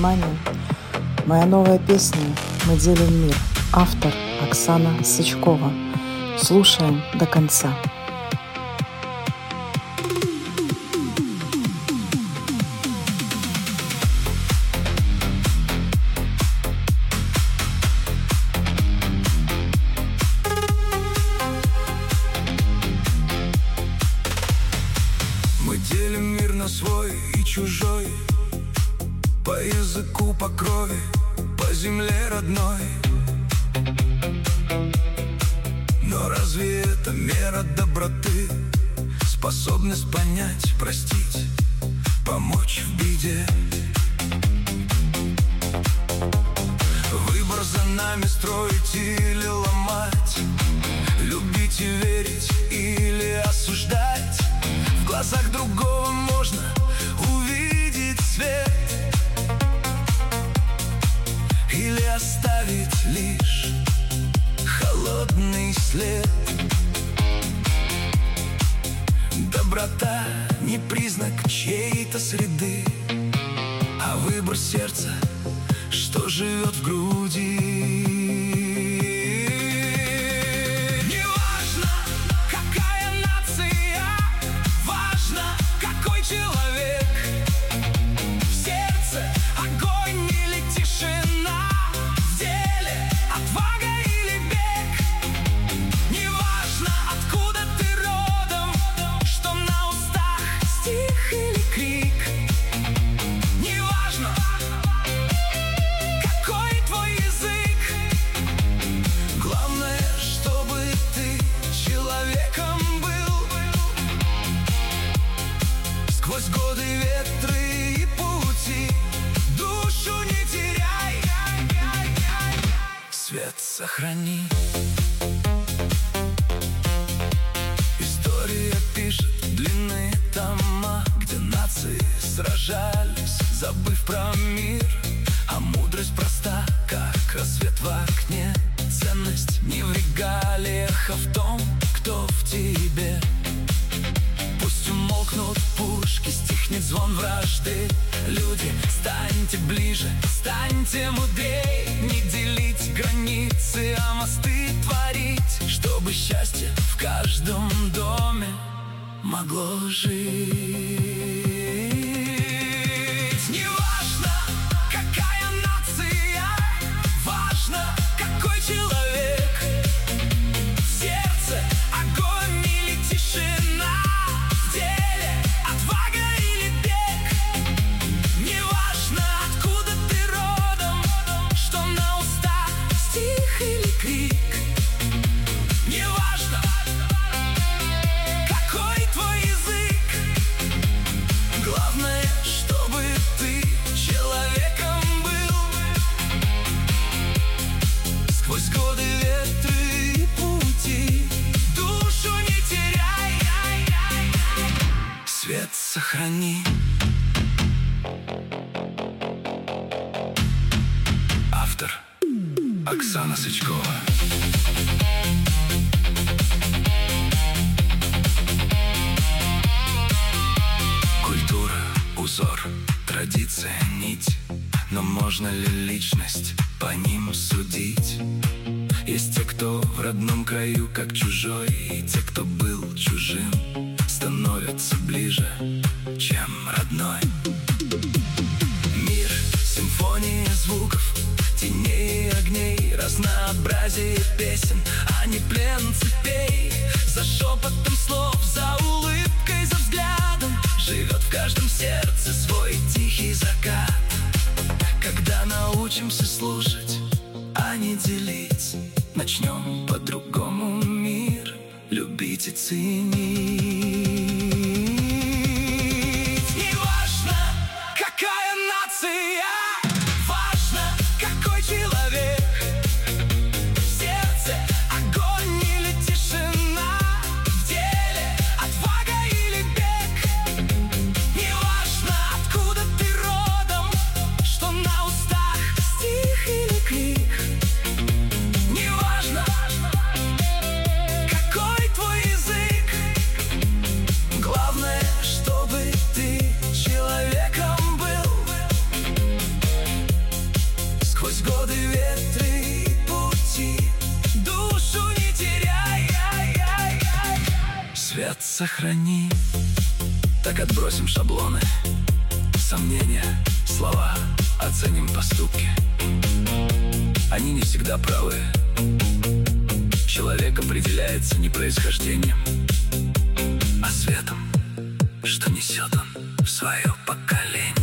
внимание. Моя новая песня «Мы делим мир». Автор Оксана Сычкова. Слушаем до конца. Мы делим мир на свой и чужой, по языку, по крови, по земле родной. Но разве это мера доброты? Способность понять, простить, помочь в беде. Выбор за нами строить или ломать, любить и верить или осуждать. В глазах другого можно увидеть свет или оставить лишь холодный след. Доброта не признак чьей-то среды, а выбор сердца, что живет в груди. Человек, в сердце огонь или тишина, в деле отвага или бег. Неважно, откуда ты родом, что на устах стих или крик. Неважно, какой твой язык. Главное, чтобы ты человеком был. Сквозь годы, ветры и пути душу не теряй, свет сохрани. История пишет длинные тома, где нации сражались, забыв про мир. А мудрость проста, как рассвет в окне. Ценность не в регалиях, а в том, кто в тебе. Пусть умолкнут пушки, стихнет звон вражды. Люди, станьте ближе, станьте мудрей. Не делить границы, а мосты творить, чтобы счастье в каждом доме могло жить. Неважно, какая нация, важно, какой человек. В сердце огонь или тишина, в деле отвага или бег. Неважно, откуда ты родом, что на устах стих или крик. Неважно, какой твой язык. Главное, чтобы ты человеком был. Сквозь годы, ветры и пути душу не теряй, свет сохрани. Автор Оксана Сычкова. Культура, узор, традиция, нить. Но можно ли личность по ним судить? Есть те, кто в родном краю как чужой, и те, кто был чужим, становятся ближе, чем родной. Мир, симфония звуков, теней и огней, разнообразие песен, а не плен цепей. За шепотом слов, за улыбкой, за взглядом живет в каждом сердце свой тихий закат. Когда научимся слушать, а не делить, начнем по-другому мир любить и ценить. Неважно, какая нация, важно, какой человек. В сердце огонь или тишина, в деле отвага или бег. Неважно, откуда ты родом, что на устах стих или крик. Неважно, какой твой язык. свет сохрани. Так отбросим шаблоны, сомнения, слова, оценим поступки. Они не всегда правы. Человек определяется не происхождением, а светом, что несет он в свое поколение.